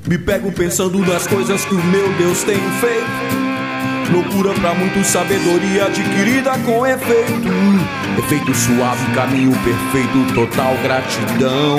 Me pego pensando nas coisas que o meu Deus tem feito. Loucura pra muitos, sabedoria adquirida com efeito. Efeito suave, caminho perfeito, total gratidão.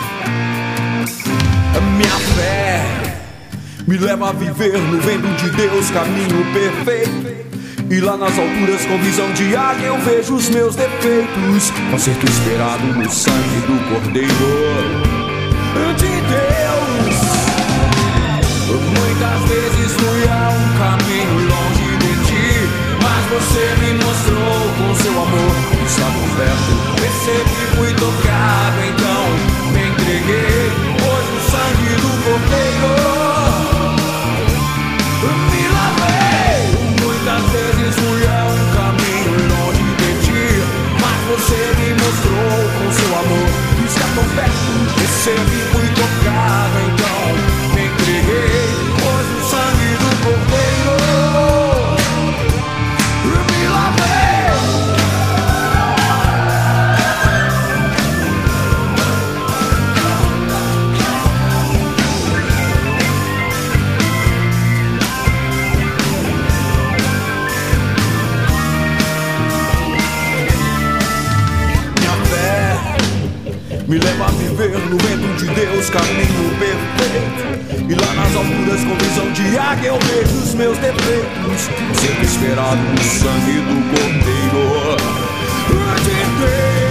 A minha fé me leva a viver no vento de Deus, caminho perfeito. E lá nas alturas, com visão de águia, eu vejo os meus defeitos. Concerto esperado no sangue do Cordeiro de Deus. Muitas vezes fui a um caminho longe de ti, mas você me mostrou com seu amor que estava perto. Percebi, fui tocado, então me entreguei, pois o sangue do Cordeiro me lavei. Muitas vezes fui a um caminho longe de ti, mas você me mostrou com seu amor que está tão perto. Percebi, fui tocado, então me entreguei, pois o sangue do Cordeiro me lavei. Me leva a viver no vento de Deus, caminho perfeito. E lá nas alturas, com visão de águia, eu vejo os meus defeitos. Sempre esperado no sangue do Cordeiro de Deus.